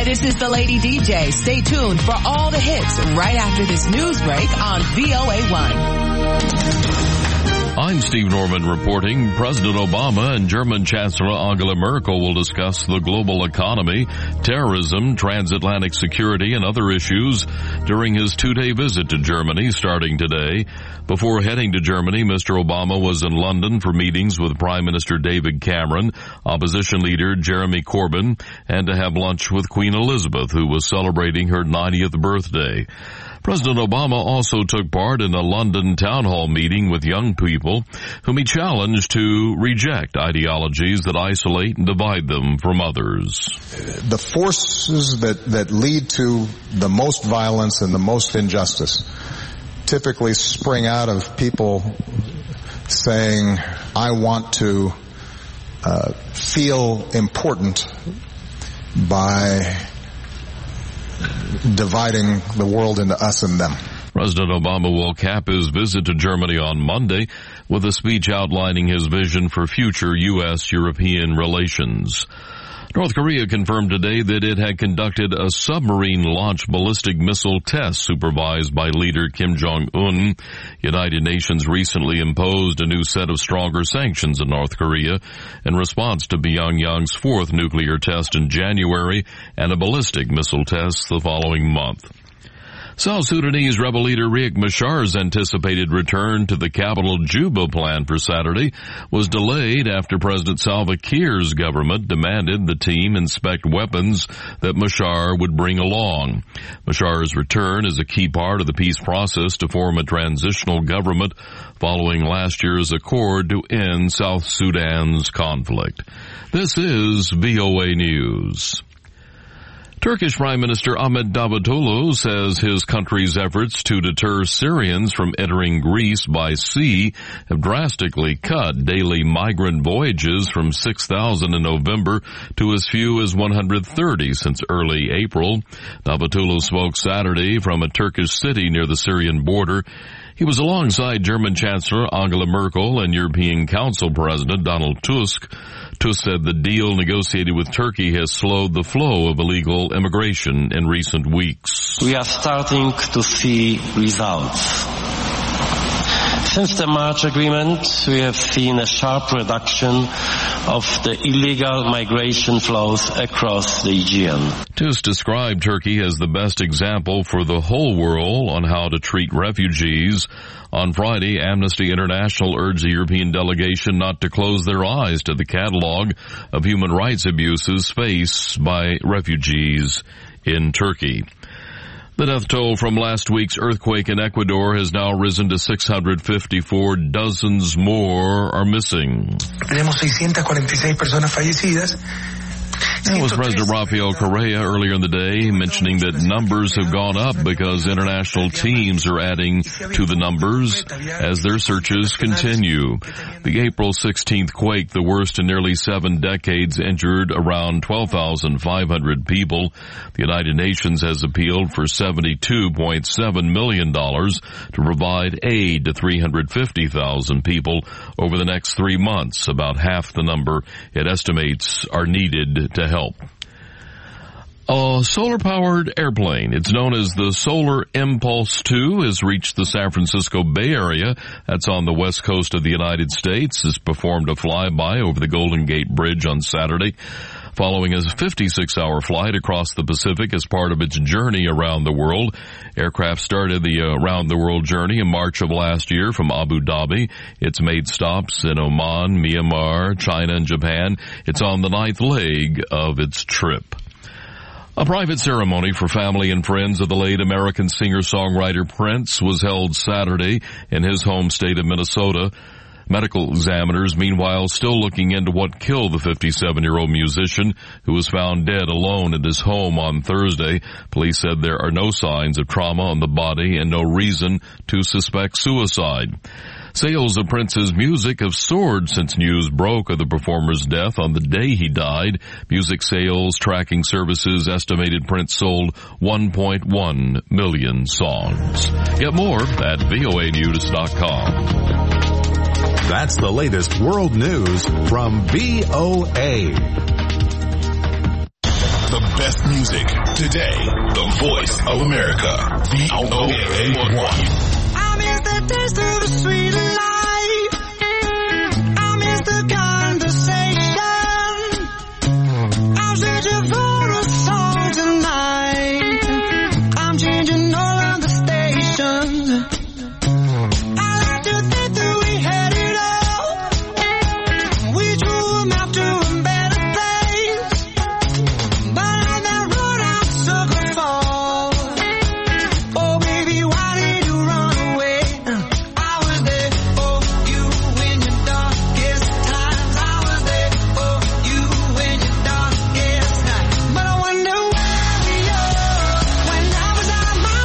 This is the Lady DJ. Stay tuned for all the hits right after this news break on VOA1. I'm Steve Norman reporting. President Obama and German Chancellor Angela Merkel will discuss the global economy, terrorism, transatlantic security, and other issues during his two-day visit to Germany starting today. Before heading to Germany, Mr. Obama was in London for meetings with Prime Minister David Cameron, opposition leader Jeremy Corbyn, and to have lunch with Queen Elizabeth, who was celebrating her 90th birthday. President Obama also took part in a London town hall meeting with young people whom he challenged to reject ideologies that isolate and divide them from others. The forces that lead to the most violence and the most injustice typically spring out of people saying, I want to feel important by dividing the world into us and them. President Obama will cap his visit to Germany on Monday with a speech outlining his vision for future U.S.-European relations. North Korea confirmed today that it had conducted a submarine-launched ballistic missile test supervised by leader Kim Jong-un. United Nations recently imposed a new set of stronger sanctions in North Korea in response to Pyongyang's fourth nuclear test in January and a ballistic missile test the following month. South Sudanese rebel leader Riek Machar's anticipated return to the capital Juba planned for Saturday was delayed after President Salva Kiir's government demanded the team inspect weapons that Machar would bring along. Machar's return is a key part of the peace process to form a transitional government following last year's accord to end South Sudan's conflict. This is VOA News. Turkish Prime Minister Ahmet Davutoglu says his country's efforts to deter Syrians from entering Greece by sea have drastically cut daily migrant voyages from 6,000 in November to as few as 130 since early April. Davutoglu spoke Saturday from a Turkish city near the Syrian border. He was alongside German Chancellor Angela Merkel and European Council President Donald Tusk. Tusk said the deal negotiated with Turkey has slowed the flow of illegal immigration in recent weeks. We are starting to see results. Since the March agreement, we have seen a sharp reduction of the illegal migration flows across the Aegean. Tusk described Turkey as the best example for the whole world on how to treat refugees. On Friday, Amnesty International urged the European delegation not to close their eyes to the catalog of human rights abuses faced by refugees in Turkey. The death toll from last week's earthquake in Ecuador has now risen to 654. Dozens more are missing. Tenemos 646 personas fallecidas. That was President Rafael Correa earlier in the day, mentioning that numbers have gone up because international teams are adding to the numbers as their searches continue. The April 16th quake, the worst in nearly 7 decades, injured around 12,500 people. The United Nations has appealed for $72.7 million to provide aid to 350,000 people over the next 3 months, about half the number it estimates are needed to help. A solar-powered airplane, it's known as the Solar Impulse 2, has reached the San Francisco Bay Area. That's on the west coast of the United States. It's performed a flyby over the Golden Gate Bridge on Saturday, following a 56-hour flight across the Pacific as part of its journey around the world. Aircraft started the around-the-world journey in March of last year from Abu Dhabi. It's made stops in Oman, Myanmar, China, and Japan. It's on the 9th leg of its trip. A private ceremony for family and friends of the late American singer-songwriter Prince was held Saturday in his home state of Minnesota. Medical examiners, meanwhile, still looking into what killed the 57-year-old musician who was found dead alone at his home on Thursday. Police said there are no signs of trauma on the body and no reason to suspect suicide. Sales of Prince's music have soared since news broke of the performer's death on the day he died. Music sales tracking services estimated Prince sold 1.1 million songs. Get more at voanews.com. That's the latest world news from VOA. The best music today. The voice of America. VOA1. I miss the taste of the sweet life. I miss the conversation. I'm searching for a song tonight. I'm changing all of the stations. I like to think that we had it all. We drove them out to a better place. But on that road I took a fall. Oh baby, why did you run away? I was there for you in your darkest times. I was there for you in your darkest night. But I wonder where we are when I was on my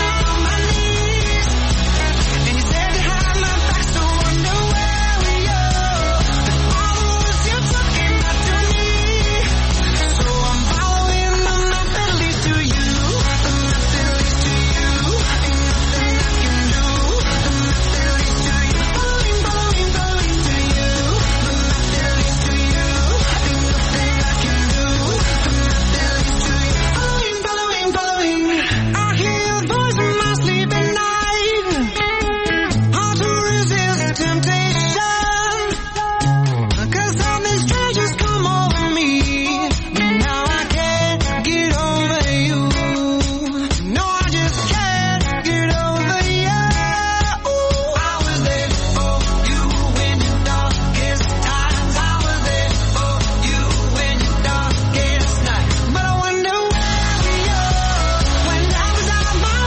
knees. And you said you had my back, so I wonder where we are. All the roads you took came back to me. So I'm following the map that leads to you. The map that leads to you. Ain't nothing I can do. The map that leads to you. Following, following, following to you. The map that leads to you. Ain't nothing I can do. The map that leads to you. Following, following, following. I hear your voice in my sleep at night. Hard to resist temptation. 'Cause something strange has come over me. Now I can't get over you. No, I just can't get over you. I was there for you in your darkest times. I was there for you in your darkest night. But I wonder where we are when I was on my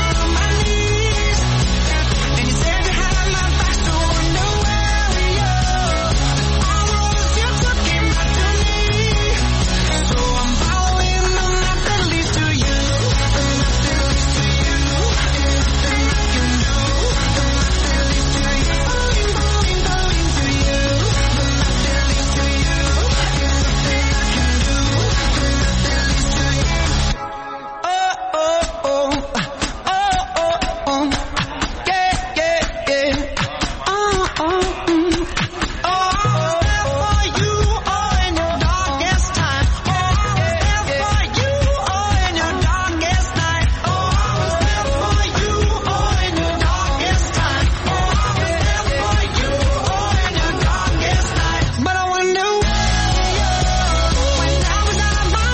knees. And you said you had my back, so I wonder where we are. All the roads you took came back to me. So I'm following the map that leads to you. The map that leads to you. Ain't nothing I can do. The map that leads to you. Following, following, following to you. The map that leads to you. Ain't nothing I can do. The map that leads to you. Oh, oh, oh. Oh, oh, oh. Yeah, yeah, yeah. Oh, oh, oh, for you, in your darkest time. Oh, I was there for you, in your darkest night. Oh, I was there for you, in your darkest time. Oh, I was there for you, in your darkest night. But I wonder where we are when I was on my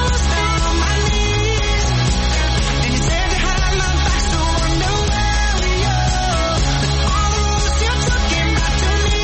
knees. And you said you had my back, so I wonder where we are. All the roads you took came back to me.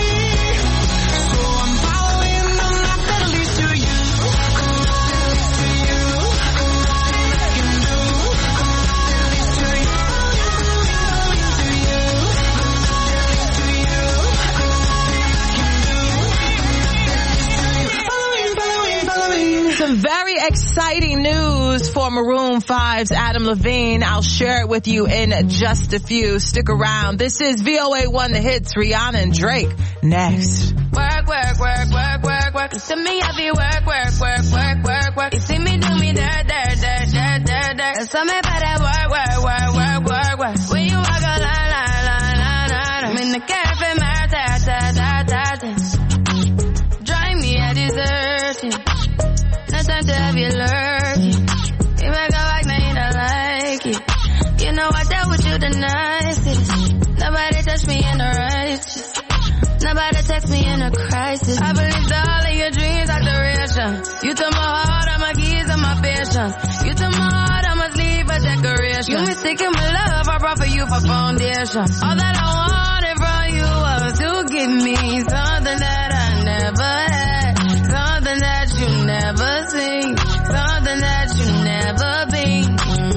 So I'm following the map that leads to you. The map that leads to you. Ain't nothing I can do. The map that leads to you. Following to you. The map that leads to you. Ain't nothing I can do. The map that leads to you. Following, following, following. Some very exciting news for Maroon 5's Adam Levine. I'll share it with you in just a few. Stick around. This is VOA1 The Hits, Rihanna and Drake. Next. Work, work, work, work, work, work. You see me, I be work, work, work, work, work, work. You see me do me dirt, dirt, dirt, dirt, dirt, dirt. There's something about that work, work, work, work, work, work. When you walk a line, line, line, line, line. I'm in the cafe, my ta, ta, ta, ta, ta. Drive me a deserting. No time to have you lurking. You make a like, now you don't like it. You know I dealt with you the nicest. Nobody touched me in the righteous. Nobody text me in a crisis. I believed all of your dreams like duration. You took my heart, all my keys, and my patience. You took my heart, I must leave a decoration. You mistaken my love, I brought for you for foundation. All that I wanted from you was to give me something that I never had. Something that you never seen. Something that you never been.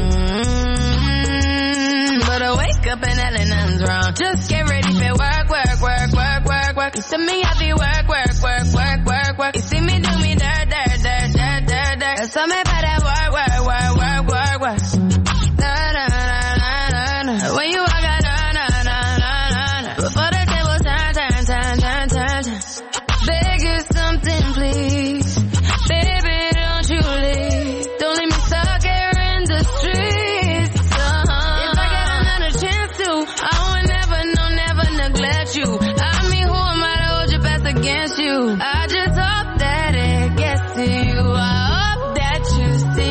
But I wake up and hell nothing's wrong. Just get ready for work, work, work, work, work, work. You see me, I be work, work, work, work, work, work. You see me do me dirt, dirt, dirt, dirt, dirt, dirt. There's something about that work, work, work, work, work, work. Na, na, na, na, na, na. When you walk out, na, na, na, na, na, na. Before the table turn, turn, turn, turn, turn, turn. Beg you something, please. Baby, don't you leave. Don't leave me stuck here in the streets. If I get another chance to, I would never, no, never neglect you. I mean, who am I to hold your best against you? I just hope that it gets to you. I hope that you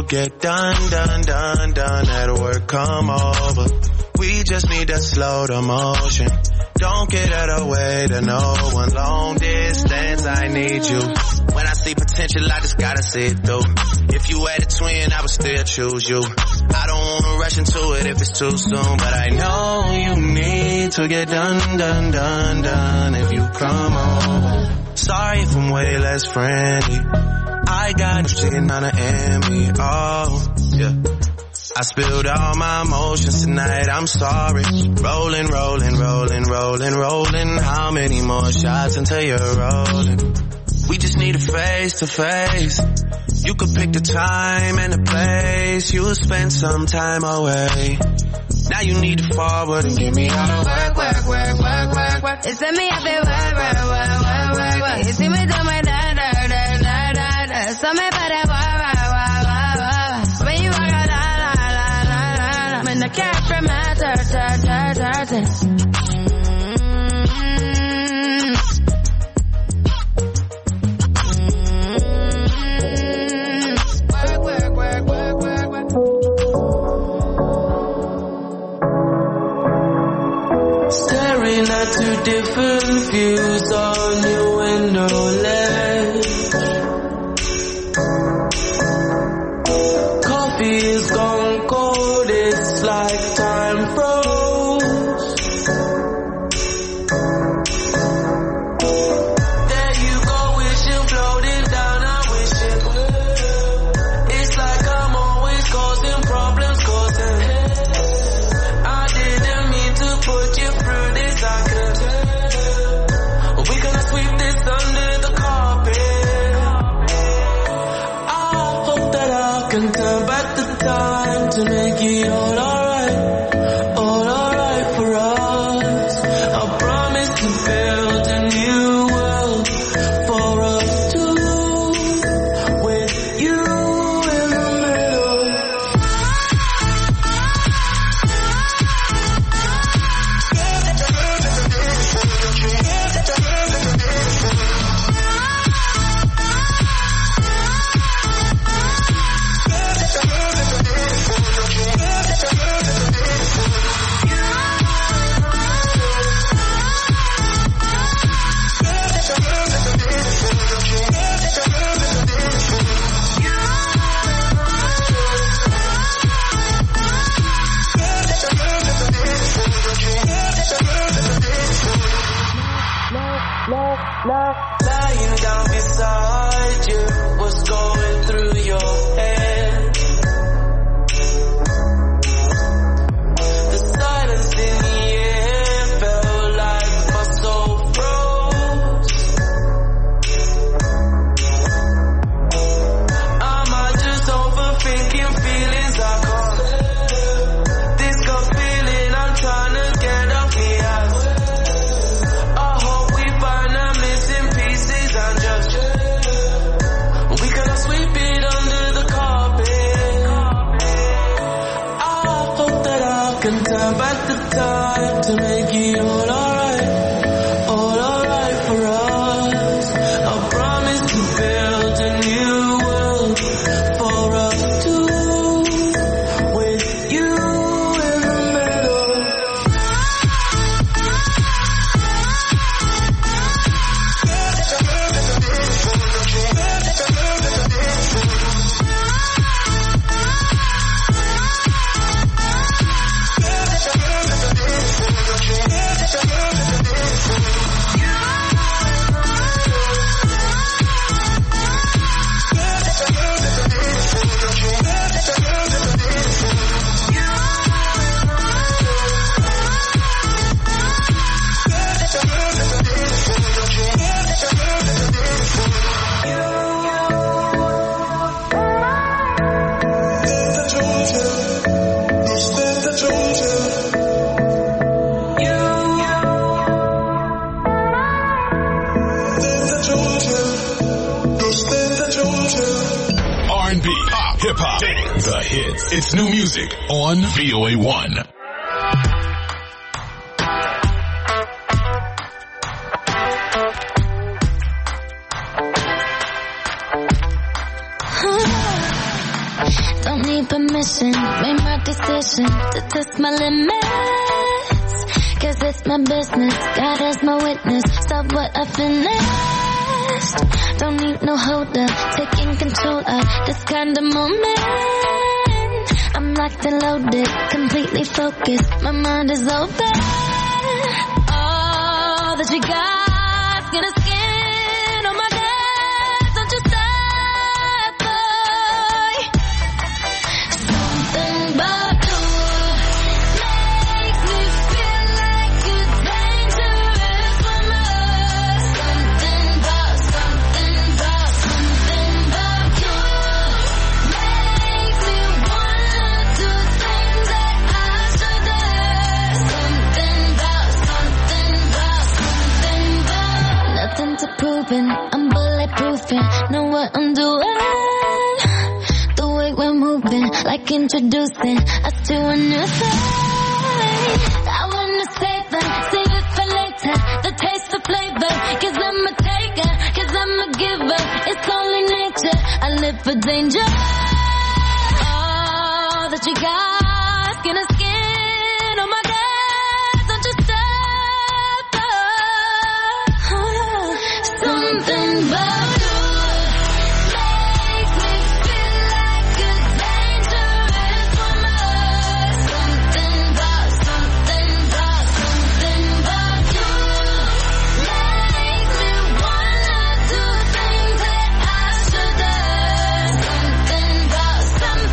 get done. At work, come over. We just need to slow the motion. Don't get out of the way to no one. Long distance, I need you. When I see potential, I just gotta see it through. If you had a twin, I would still choose you. I don't wanna rush into it if it's too soon, but I know you need to get done. If you come over. Sorry if I'm way less friendly. I got you sitting on the Emmy. Oh, yeah. I spilled all my emotions tonight, I'm sorry. Rolling. How many more shots until you're rolling? We just need a face to face. You could pick the time and the place. You'll spend some time away. Now you need to forward and give me all the work. You send me up there, work. You see me do my da. So me better work. When you walk out, la. When the cat from my turn. Staring at two different views on your window ledge. Coffee is gone cold, it's like time froze. There you go, wishing, floating down, I'm wishing. It's like I'm always causing problems, I didn't mean to put you through this, I could. We're gonna sweep this under the carpet. I hope that I can turn back the time to make it all alright for us. I promise to build a new world for us two, with you in the middle. Lying down beside you, what's going through your head? The silence in the air felt like my soul froze. Am I just overthinking feelings I can't? This gut feeling I'm trying to get off me ass. I hope we find a missing pieces and just we gonna sweep it under the carpet. I hope that I can turn back the time to make it all alright for us. I promise to build a new world for us two, with you in the middle. R&B, pop, hip-hop, dance, the hits. It's new music on VOA1. mission, made my decision to test my limits. Cause it's my business, God is my witness. Stop what I finished. Don't need no holder, taking control of this kind of moment. I'm locked and loaded, completely focused. My mind is open. All that you got's gonna skin on my dad. Don't you stop, boy. Something about you makes me feel like a dangerous woman. Something about you makes me wanna do things that I shouldn't. Nothing to proving, I'm bulletproofing. Know what I'm doing. The way we're moving, like introducing us to a new thing. I wanna save it for later. The taste for flavor, cause I'm a taker, cause I'm a giver. It's only nature, I live for danger. All that you got, skin to skin on my gas. Don't you stop, something about you makes me feel like a dangerous woman. Something about you makes me wanna do things that I shouldn't. Something about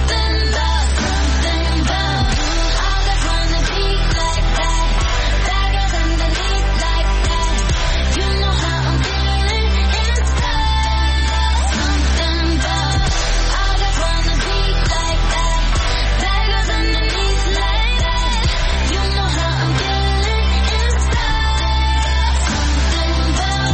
all that's on the beat like that, daggers underneath like that. You know how I'm feeling inside. Something about all that's on the beat like that, daggers underneath like that. You know how I'm feeling inside. Something about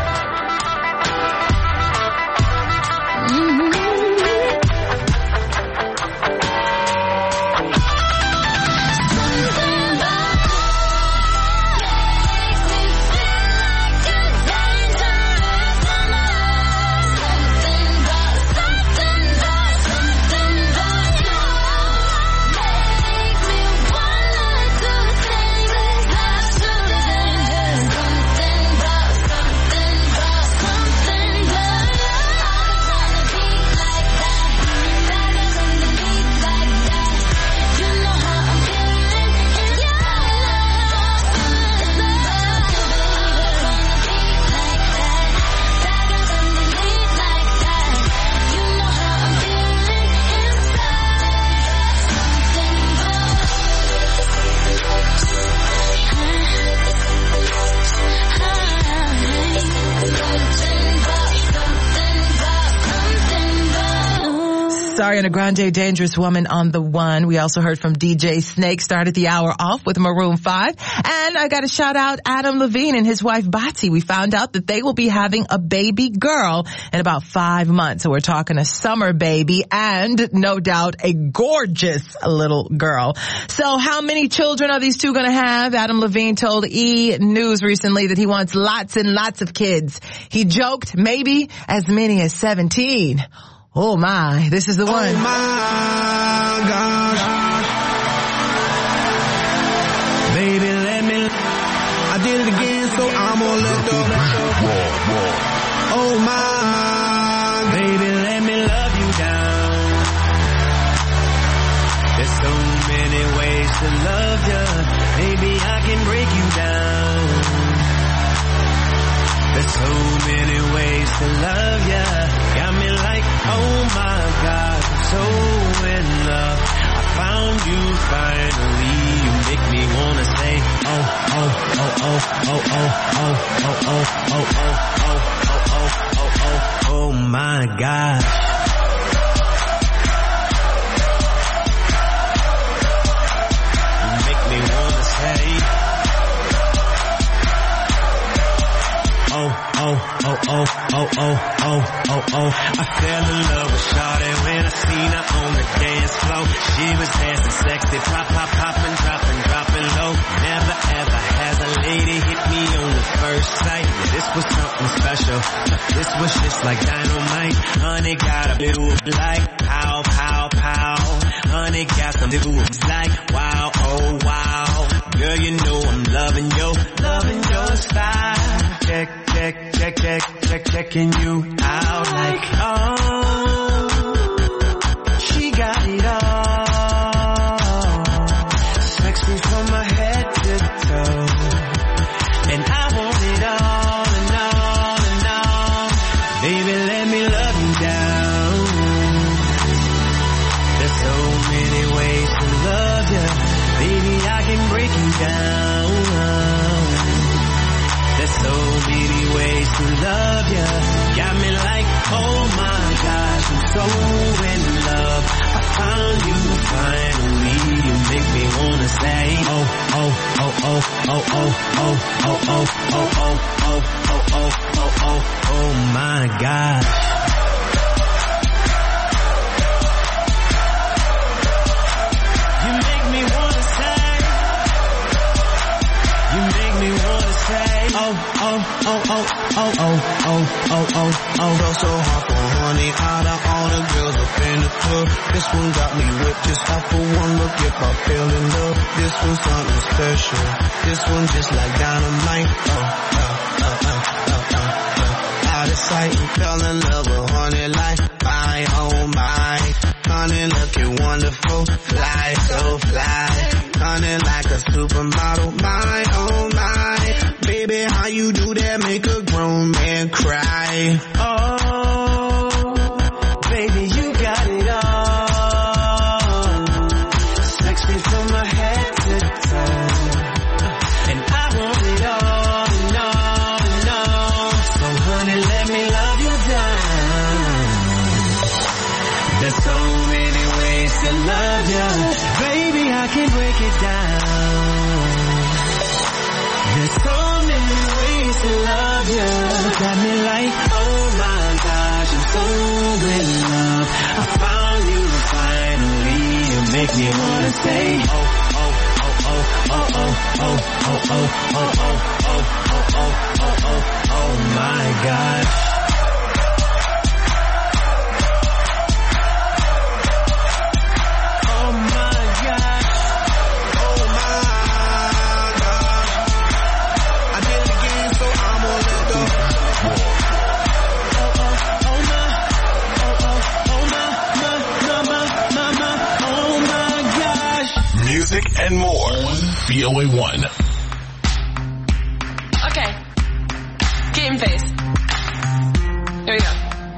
Ariana Grande, Dangerous Woman on the one. We also heard from DJ Snake, started the hour off with Maroon 5. And I got to shout out Adam Levine and his wife Bati. We found out that they will be having a baby girl in about 5 months. So we're talking a summer baby and no doubt a gorgeous little girl. So how many children are these two going to have? Adam Levine told E! News recently that he wants lots and lots of kids. He joked maybe as many as 17. Oh my, this is the one. Oh my gosh. Baby, let me. I did it again, so I'm gonna let go. Oh my, baby, let me love you down. There's so many ways to love you. Maybe I can break you down. There's so many ways to love you. Got me like, oh my God, I'm so in love. I found you finally. You make me wanna say, oh, oh, oh, oh, oh, oh, oh, oh, oh, oh, oh, oh, oh, oh, oh, oh my God. You make me wanna say, oh, oh, oh, oh, oh, oh, oh, oh, oh. I fell in love with Shawty when I seen her on the dance floor. She was dancing sexy, pop, pop, poppin', dropping, dropping low. Never ever has a lady hit me on the first sight. This was something special. This was just like dynamite. Honey got a big like pow, pow, pow. honey, got some dudes like wow, oh wow. Girl, you know I'm loving your style. Checking you out like, oh, she got it all. Sex me from my head to toe. And I want it all and all and all. Baby, let me love you down. There's so many ways to love you. Baby, I can break you down. There's so many ways to love you. Got me like, oh my gosh, I'm so in love. I found you finally. You make me wanna say, oh, oh, oh, oh, oh, oh, oh, oh, oh, oh, oh, oh, oh, oh, oh, oh, oh my gosh. You make me wanna say, you make me wanna say, oh, oh, oh, oh, oh, oh, oh, oh, oh, oh. Go so hard for honey, out of all the girls up in the club. This one got me whipped just off for one look. If I fell in love, this one's something special. This one just like dynamite. Out of sight, fell in love with honey like my, oh my. Honey looking wonderful, fly so fly. Honey like a supermodel, my, oh my. Baby, how you do that? Make a grown man cry. Oh, baby, you got it all. Sex me from my head to toe. And I want it all and all and all. So honey, let me love you down. There's so many ways to love you. Baby, I can break it down. There's so many ways to love you. Got me like, oh my gosh, I'm so in love. I found you finally. You make me wanna say, oh, oh, oh, oh, oh, oh, oh, oh, oh, oh, oh, oh, oh, oh, oh, oh my gosh. And more on VOA1. Okay. Game face. Here we go.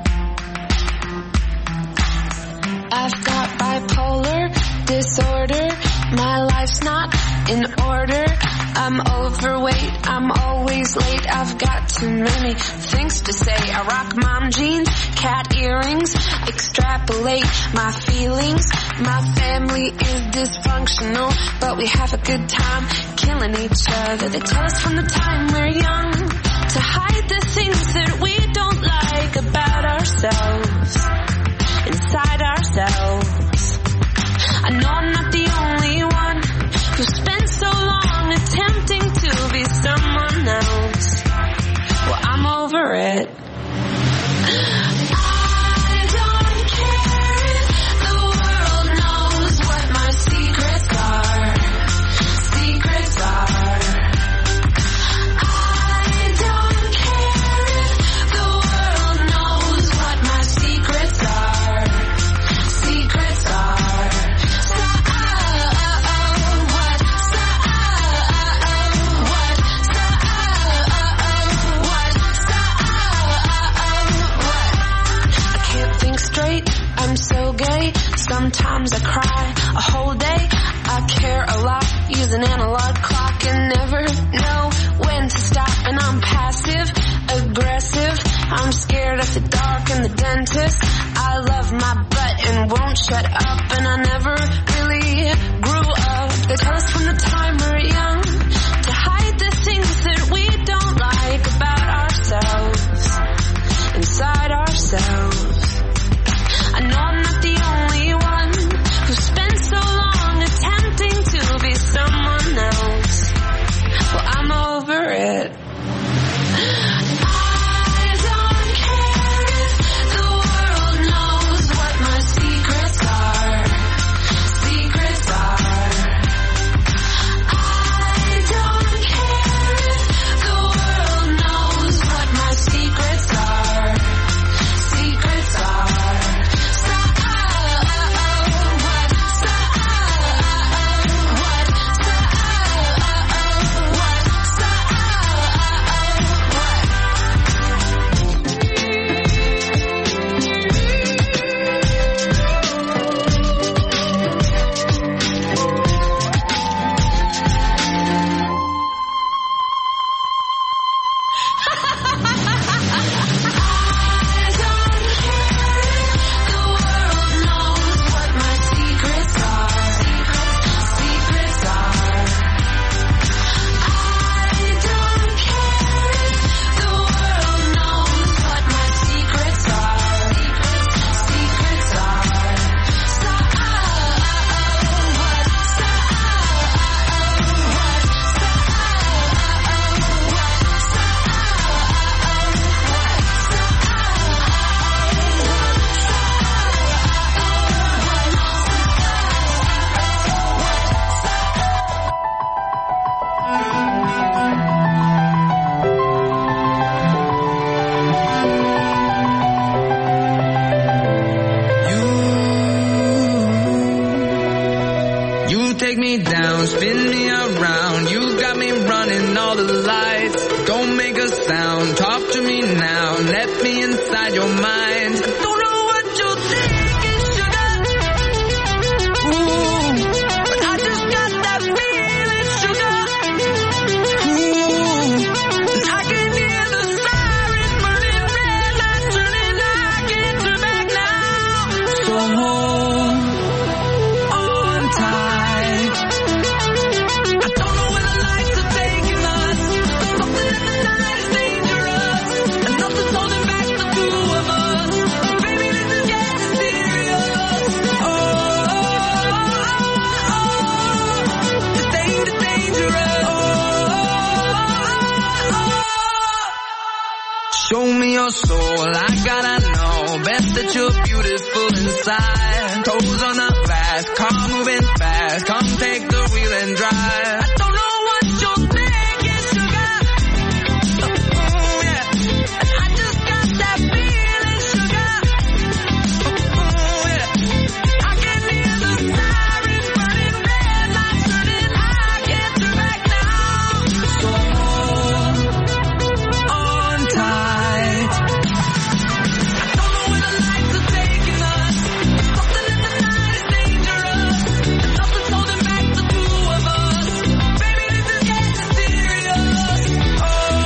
I've got bipolar disorder. My life's not in order. I'm overweight, I'm always late. I've got too many things to say. I rock mom jeans, cat earrings, extrapolate my feelings. My family is dysfunctional, but we have a good time killing each other. They tell us from the time we're young to hide the things that we don't like about ourselves, inside ourselves. I know I'm not the only one who spent so long attempting to be someone else. Well, I'm over it. I don't care if the world knows what my secrets are. Secrets are. I don't care if the world knows what my secrets are. Secrets are. I'm so gay, sometimes I cry a whole day. I care a lot, use an analog clock and never know when to stop. And I'm passive, aggressive, I'm scared of the dark and the dentist. I love my butt and won't shut up, and I never really grew up. They tell us from the time we're young to hide the things that we don't like about ourselves, inside ourselves. I know I'm not the only one who spent so long attempting to be someone else. Well, I'm over it. I don't care if the world knows what my secrets are. me around. You got me running all the lights. Don't make a sound. Talk to me now. Let me inside your mind. I don't know what you're thinking, sugar. Ooh, but I just got that feeling, sugar. Ooh, and I can hear the sirens burning, red lights turning. I can't turn back now. So hold on tight. I don't know where the lights are taking us. Something in the night is dangerous, and nothing's holding back the two of us. Baby, this is getting serious. Oh, this ain't dangerous. Show me your soul, I gotta know. Best that you're beautiful inside. Toes on the glass, car moving fast. Come take the wheel and drive. I don't know what you're thinking, sugar. Yeah. And I just got that feeling, sugar. Yeah. I can hear the sirens burning, red lights turning. I can't turn back now. So hold on tight. I don't know where the lights are taking us. Something in the night is dangerous, and nothing's holding back the two of us. Baby, this is getting serious. Oh,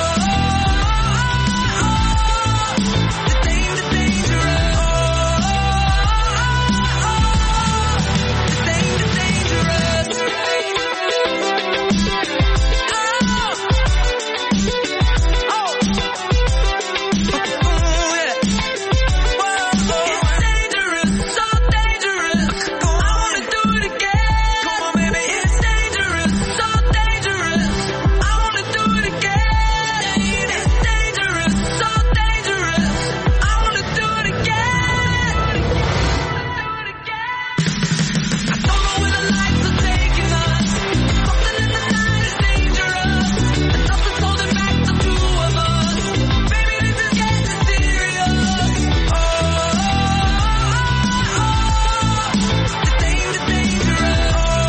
this ain't dangerous. This ain't dangerous. It's dangerous, so dangerous. I wanna do it again. Come on, baby, it's dangerous, so dangerous. I wanna do it again. It's dangerous, so dangerous. I wanna do it again. I don't know where the lights are taking us. Something in the night is dangerous, and nothing's holding back the two of us. Baby, this is getting serious. Oh, this ain't dangerous.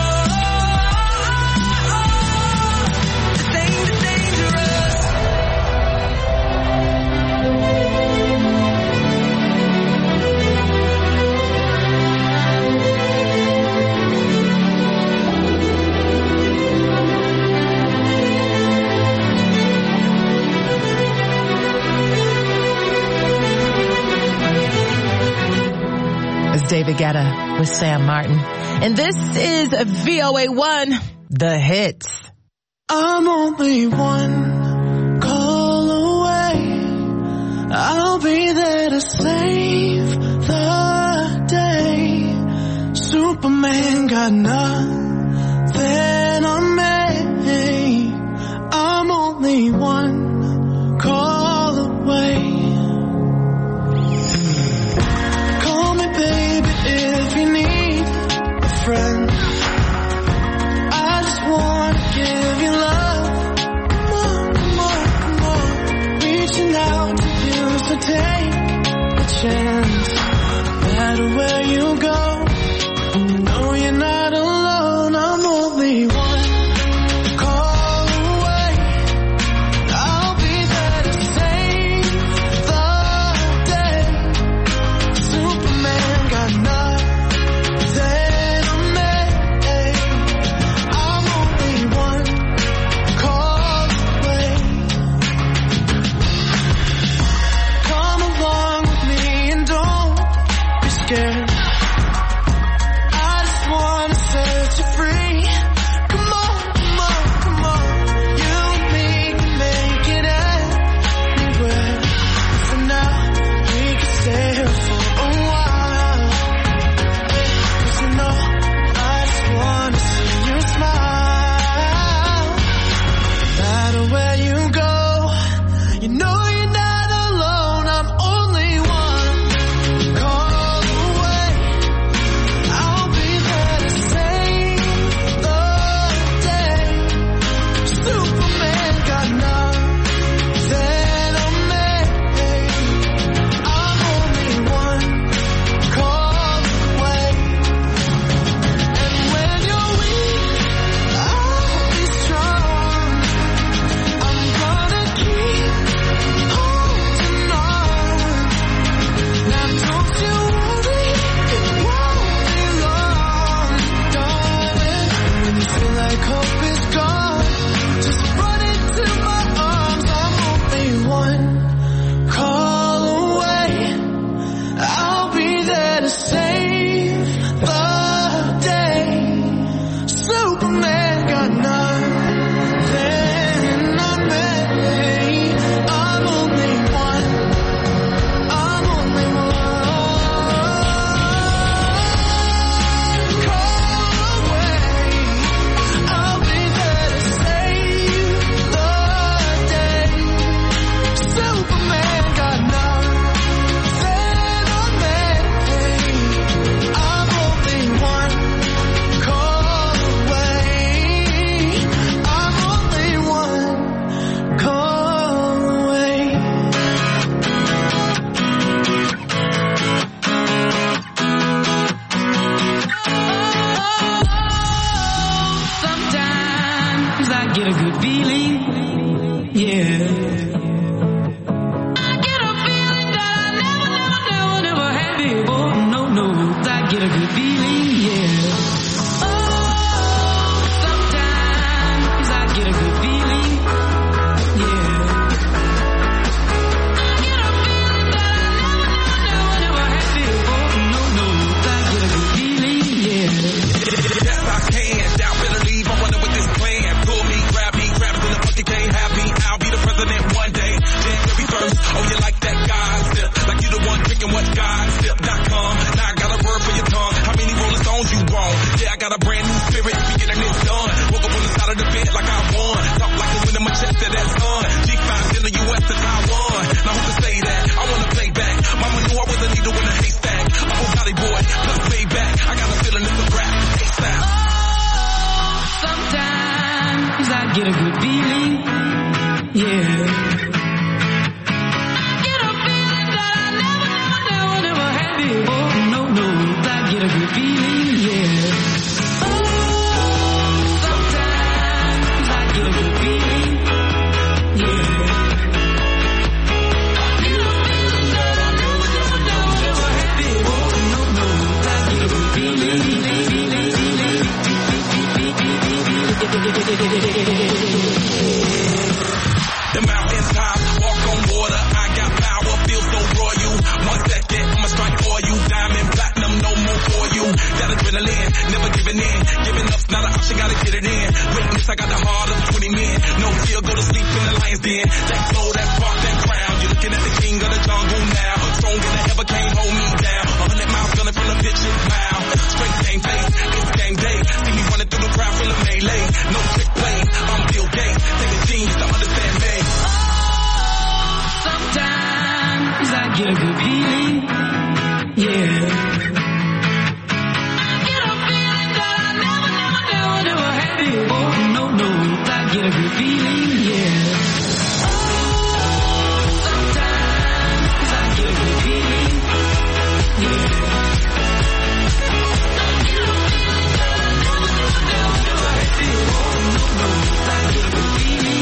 This ain't dangerous. It's David Guetta with Sam Martin. And this is VOA1, The Hits. I'm only one call away. I'll be there to save the day. Superman got nothing on me. I'm only one call away. Call me baby if you need a friend. I just wanna give you love. Come on, come on, come on. Reaching out to you, so take a chance. No matter where you go, you know you're not alone. like hope is gone. Just run into my arms. I'm only one call away. I'll be there to save the day. Superman got nothing on me. I'm only one. I'm only one call away. I'll be there to save the day. Superman got nothing on me. I'm only one call away. I'm only one call away. Sometimes I get a good feeling, yeah. I get a feeling that I never had before. No, I get a good feeling, yeah. Oh, sometimes I get a good feeling, yeah. I get a feeling that I never had before. No, I get a good feeling, yeah. Yes, I can. Doubt, better leave. I wonder what this plan. Pull me, grab me, grab us in the fucking can't have me. I'll be the president one day. January 1st. Oh, you like that gossip? Like you the one drinking what gossip.com. Now I got a word for your tongue. How many Rolling Stones you want? Yeah, I got a brand new spirit. We getting this done. Woke up on the side of the bed like I won. Talk like a win in my chest to that sun. G5 in the US to Taiwan. Now who can say that? I wanna play back. Mama knew I was a needle in a haystack. I'm a body boy, plus way back. I got a feeling it's a rap. ASAP. Sometimes I get a good feeling, yeah. I get a feeling that I never had before. No, I get a good feeling, yeah. Oh, sometimes I get a good feeling, yeah. I get a feeling that I never had before. No, I get a good feeling. The mountain top, walk on water. I got power, feel so royal. 1 second, I'ma strike for you. Diamond, platinum, no more for you. That adrenaline, never giving in. Giving up's not an option, gotta get it in. Witness, I got the heart of 20 men. No fear, go to sleep in the lion's den. That flow, that spark, that crown. You're looking at the king of the jungle now. Stronger than ever, can't hold me down. 100 miles gunning from the pitch's mouth. Straight game face, it's game day. See me running through the crowd full of melee. No trick play, I'm Bill Gates. Take a genius to understand me. Sometimes I get a good feeling, yeah. I get a feeling that I never had before. No, I get a good feeling, yeah. Sometimes I get a good feeling, yeah. I get a feeling that I never had before. No, I get a good feeling.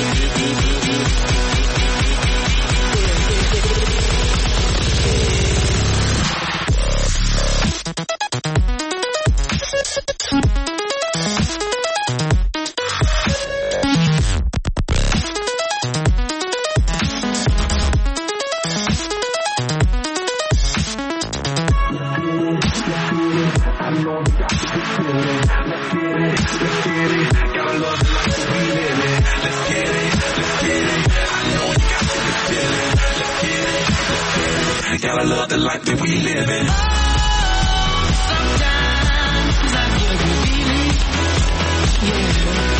Gotta love the life that we live in. Sometimes I get a good feeling, yeah.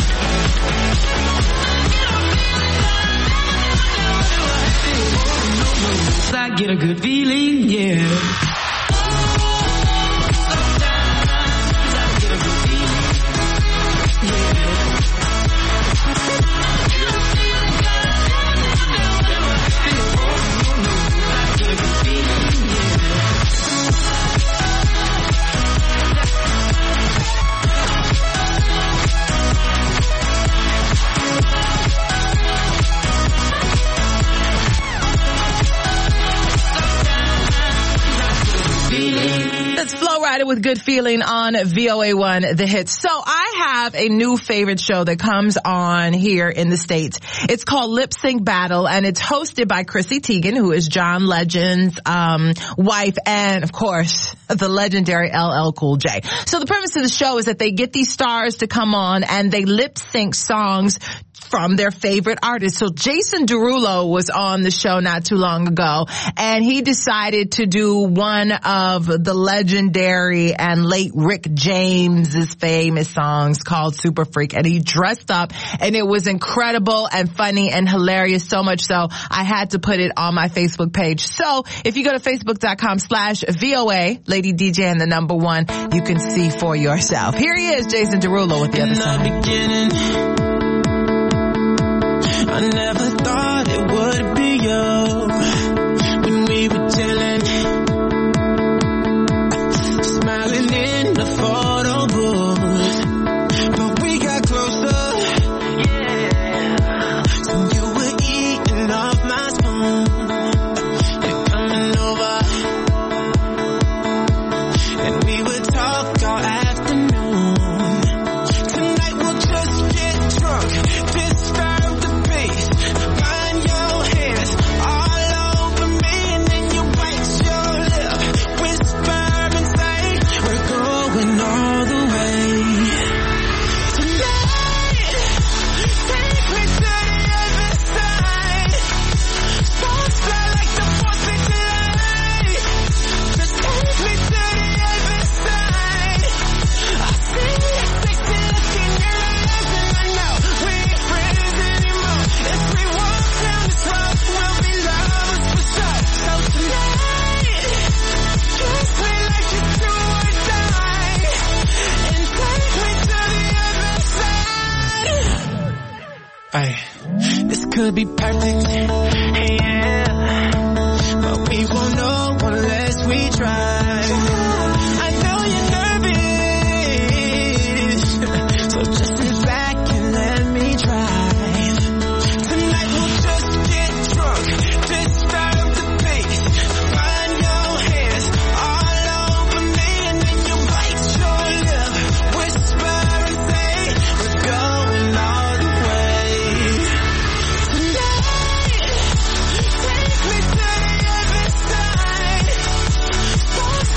I get a good feeling, yeah. it with Good Feeling on VOA1 The Hits. So I have a new favorite show that comes on here in the States. It's called Lip Sync Battle, and it's hosted by Chrissy Teigen, who is John Legend's wife, and of course the legendary LL Cool J. So the premise of the show is that they get these stars to come on and they lip sync songs from their favorite artists. So Jason Derulo was on the show not too long ago, and he decided to do one of the legendary and late Rick James's famous songs called Super Freak, and he dressed up, and it was incredible and funny and hilarious, so much so I had to put it on my Facebook page. So if you go to facebook.com/VOA, Lady DJ and the number 1, you can see for yourself. Here he is, Jason Derulo, with the other side. I never thought it would be you when we were chilling, smiling in the photo booth. But we got closer, yeah. So you were eating off my spoon and coming over, and we would talk all afternoon. Tonight we'll just get drunk, disturb the peace. Find your hands all over me, and then you bite your lip, whisper and say, we're going all the way. Tonight, take me to the other side. Sparks fly like the 4th of July. Just take me to the other side. I see a sexy look in your eyes, and I know we ain't friends anymore. If we walk down this road, we'll be lovers for sure. So tonight, kiss me like you do or die, and take me to the other side. Ay, this could be perfect, yeah, but we won't know unless we try. I know you're nervous, so just sit back and let me drive. Tonight we'll just get drunk, disturb the peace. Find your hands all over me, and then you bite your lip, whisper and say, we're going all the way. Tonight, take me to the other side. Sparks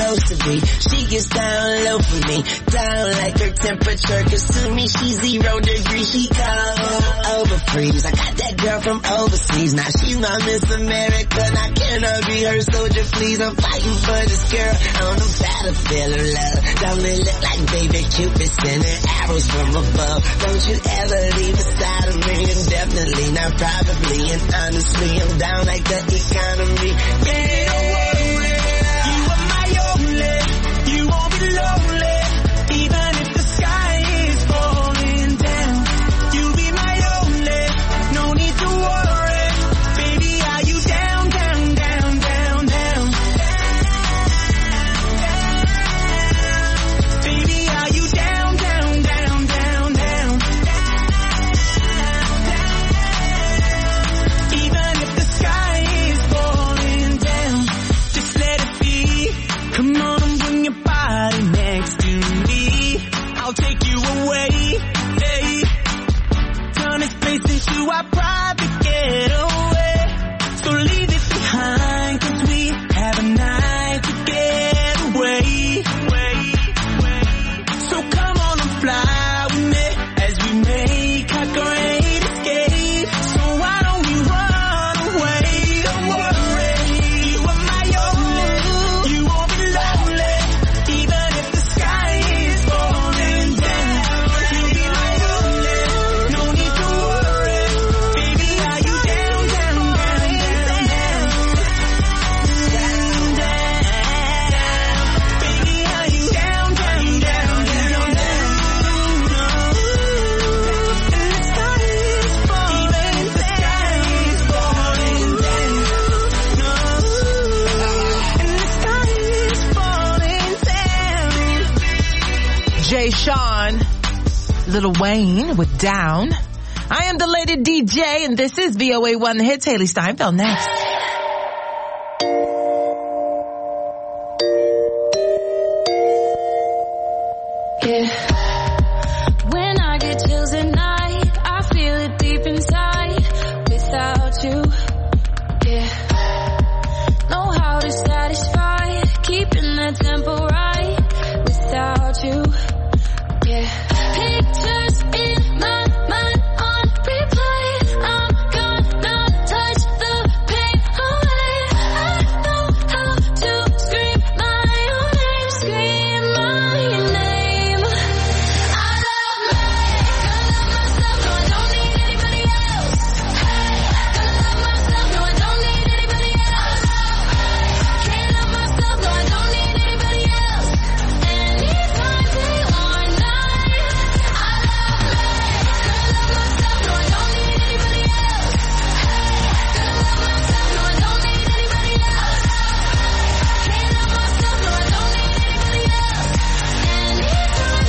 supposed to be. She gets down low for me, down like her temperature, cause to me she's 0 degrees. She cold, over freeze. I got that girl from overseas, now she's my Miss America. Now can I be her soldier, please? I'm fighting for this girl on the battlefield of love. Don't it look like baby Cupid sending arrows from above? Don't you ever leave beside of me, indefinitely, not probably, and honestly, I'm down like the economy. Yeah, you are my only, you won't be lonely, even if the sky is falling down. You be my only, no need to worry, baby, are you down, down, down, down, down? Baby, are you down, down, down, down, down? Even if the sky is falling down, just let it be. Come on and bring your body next to me. I'll take you away, hey. Turn this place into our private getaway. So leave it behind, cause we have a night to get away. So come on and fly with me as we make our great escape. So why don't we run away? Don't worry, you are my only, you won't be lonely, even if the sky is falling down. You'll be my only, no need to worry, baby, are you down, down, down, down, down? Down, down, baby, are you down, down, down, down, down? And the sky is falling, even if the sky is falling down. And the sky is falling down. Jay Sean, Lil Wayne with Down. I am the Lady DJ, and this is VOA1 The Hits. Haley Steinfeld next. Yeah. When I get chills at night, I feel it deep inside. Without you, yeah. Know how to satisfy, keeping that tempo right. Without you, yeah. Pictures in my mind on replay. I'm gonna touch the pain away. I know how to scream my own name, scream my name. I love me, gonna love myself, no I don't need anybody else. Hey, gonna love myself, no I don't need anybody else. Can't love myself, no I don't need anybody else. Anytime, day or night. I love me, gonna love myself, no I don't need anybody else. Hey, gonna love myself, no I don't need anybody else. Can't love myself, no I don't need anybody else. Anytime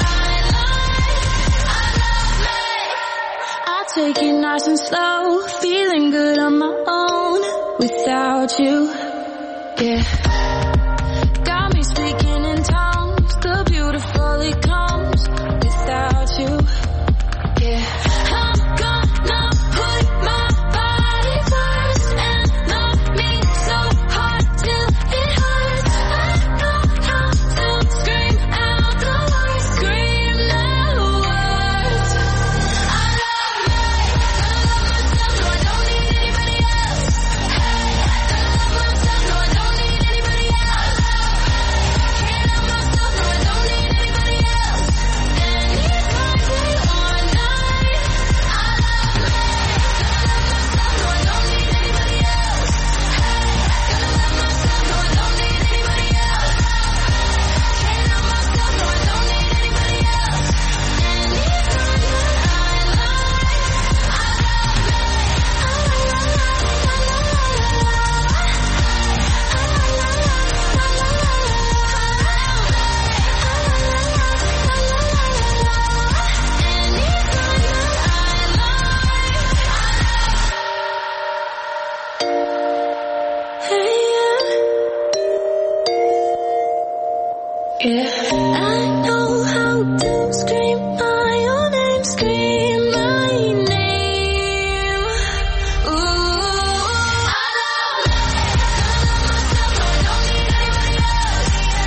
I take it nice and slow, feeling good on my own without you. Yeah. Got me speaking in tongues, the beautiful it comes without you. Yeah. I'm gonna put my body first and love me so hard till it hurts. I know how to scream out the words, scream the words. I love me, gonna love myself, no I don't need anybody else. Hey, gonna love myself, no I don't need anybody else. Can't love myself, no I don't need anybody else. Anytime, day or night. I love me, gonna love myself, no I don't need anybody else. Hey, gonna love myself, no I don't need anybody else. Can't love myself, no I don't need anybody else. Yeah, I know how to scream my own name, scream my name. Ooh, I love me, gonna love myself, no I don't need anybody else.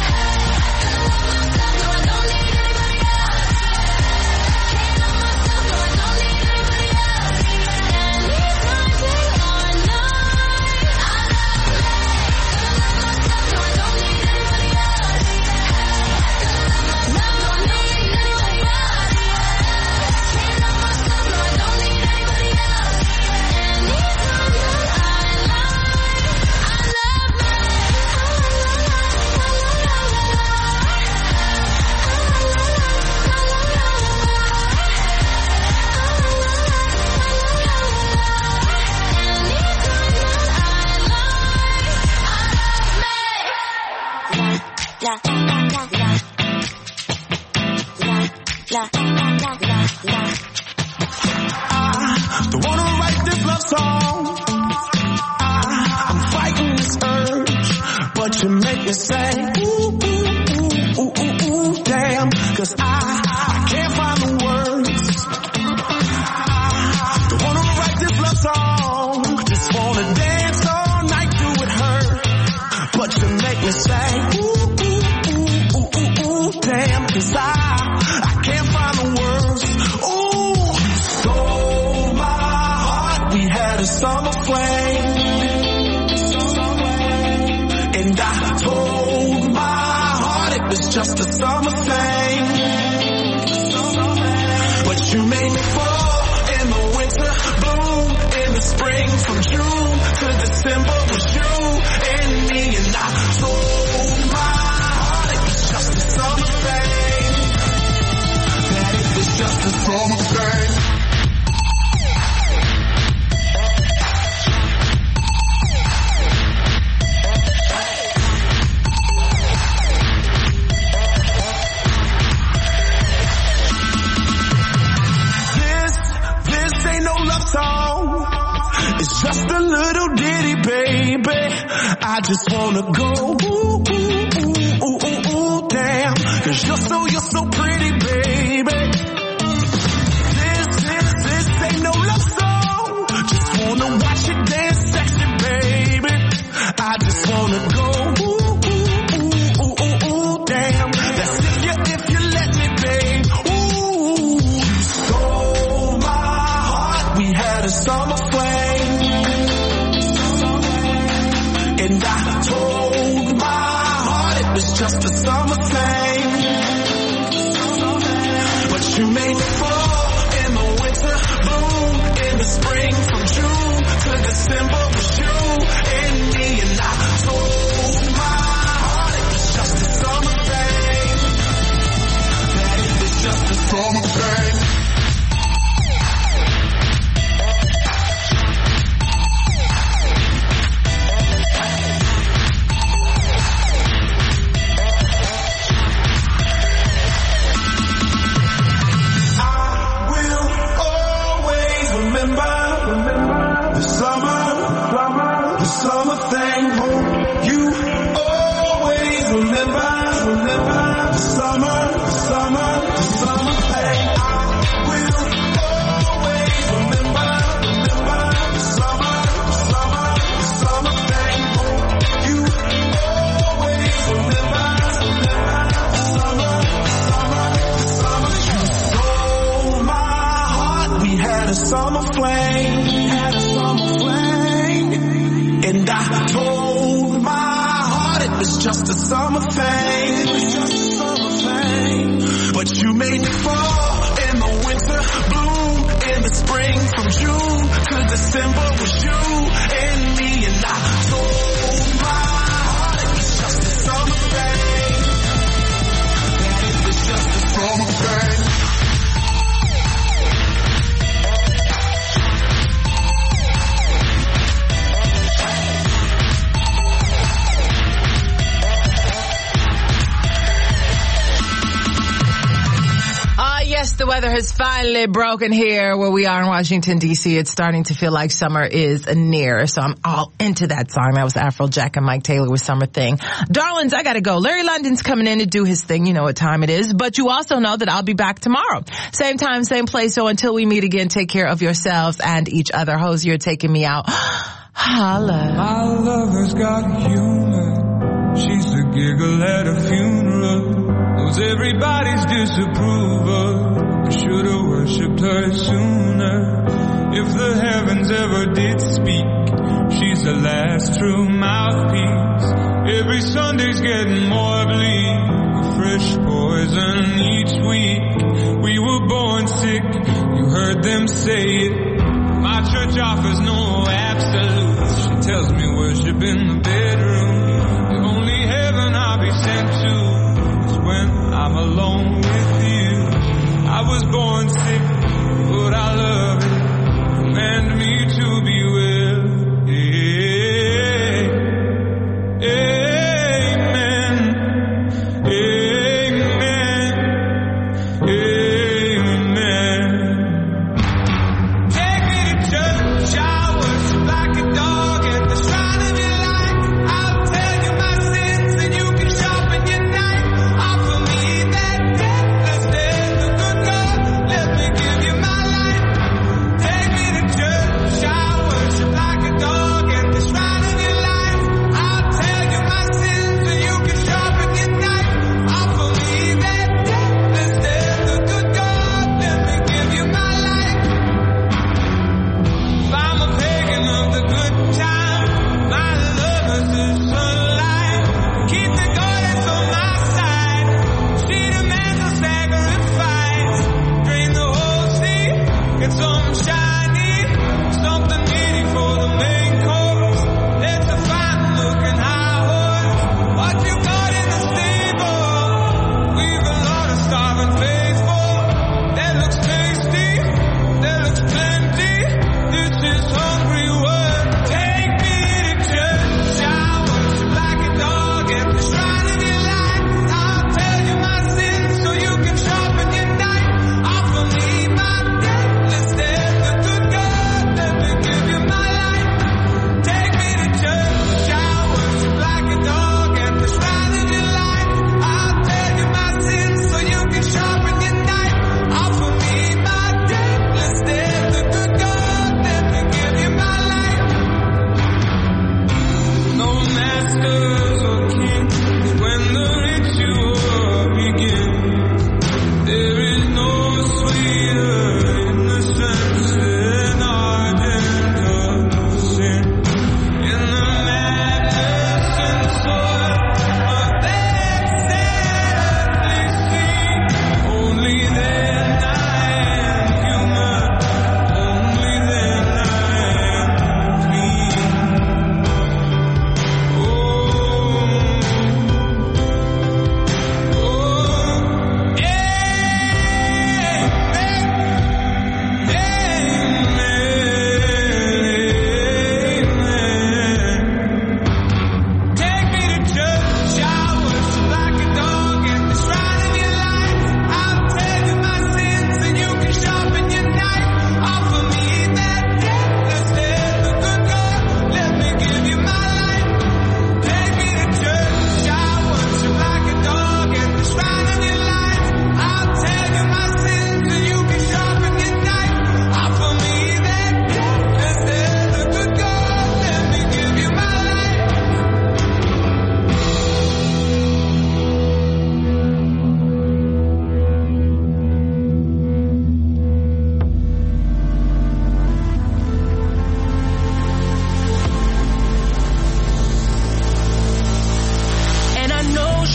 I don't wanna write this love song. I'm fighting this urge, but you make me say, ooh, ooh, ooh, ooh, ooh, damn, 'cause I can't find the words. I don't wanna write this love song, just wanna dance all night, do it hurt, but you make me say, ooh, ooh, ooh, ooh, ooh, ooh, damn, 'cause I can't find the words. Ooh, you stole my heart, we had a summer flame, and I told my heart it was just a summer thing, but you made me fall in the winter, bloom in the spring, from June to December was you and me, and I told my heart it was just a summer thing, that it was just a summer thing. This ain't no love song, it's just a little ditty, baby. I just wanna go, ooh, ooh, ooh, ooh, ooh, ooh, damn, 'cause you're so pretty, baby. This ain't no love song, just wanna watch you dance sexy, baby. I just wanna go, ooh, ooh, ooh, ooh, ooh, ooh, damn. That's if you let me, babe. Ooh, you stole my heart, we had a summer flame, and I told my heart it was just a summer thing, but you made me fall in the winter, bloom in the spring, from June to December was you and me, and I told my heart it was just a summer thing, that it was just a summer thing. Remember the summer thing. Hope you always remember the summer thing. I will always remember the summer thing. Hope you always remember the summer. You stole my heart, we had a summer flame, and I told my heart it was just a summer thing, but you made me fall in the winter, bloom in the spring, from June to December was you and me, and I told my heart it was just a summer thing, that it was just a summer thing. Yes, the weather has finally broken here where we are in Washington, D.C. It's starting to feel like summer is near, so I'm all into that song. That was Afrojack and Mike Taylor with Summer Thing. Darlings, I gotta go. Larry London's coming in to do his thing. You know what time it is. But you also know that I'll be back tomorrow. Same time, same place. So until we meet again, take care of yourselves and each other. Hosier taking me out. Holla. My lover's got humor. She's a giggle at a funeral. Knows everybody's disapproval. I should've worshipped her sooner. If the heavens ever did speak, she's the last true mouthpiece. Every Sunday's getting more bleak, a fresh poison each week. We were born sick, you heard them say it. My church offers no absolutes. She tells me worship in the bedroom. The only heaven I'll be sent to when I'm alone with you. I was born sick, but I love it. Command me to be well. Amen.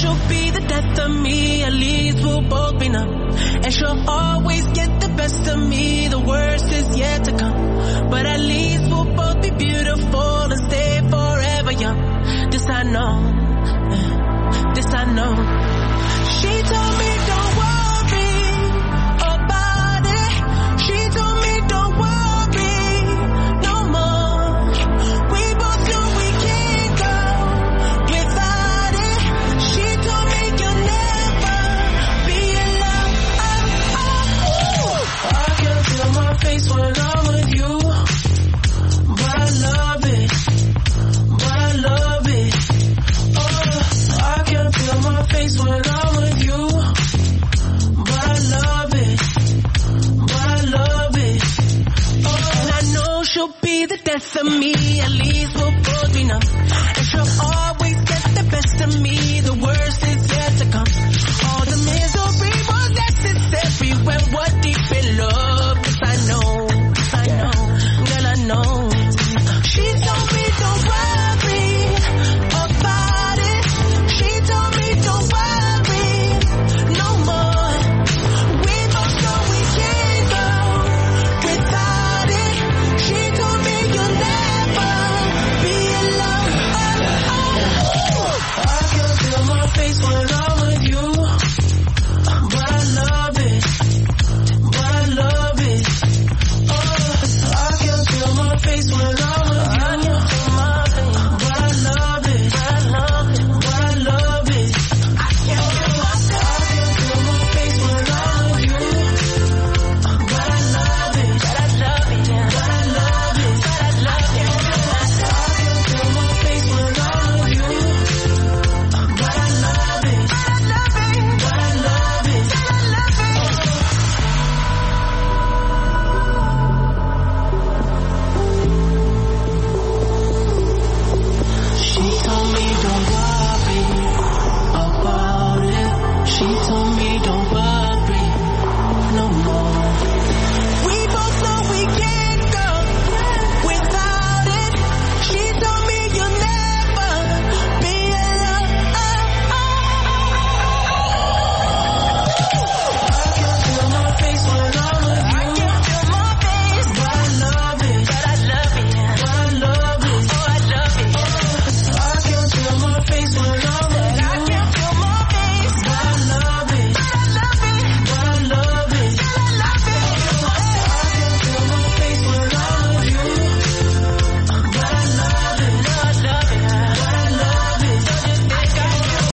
she'll be the death of me, at least we'll both be numb. And she'll always get the best of me, the worst is yet to come. But at least we'll both be beautiful and stay forever young. This I know, this I know. She told me don't worry about it. She told me don't worry no more. We both know we can't go without it. She told me you'll never be alone. I can feel my face when I'm with you, but I love it, but I love it. Oh, I can feel my face when I'm with you, but I love it, but I love it. Oh, and I know she'll be the death of me, at least we'll both be numb. And she'll always get the best of me,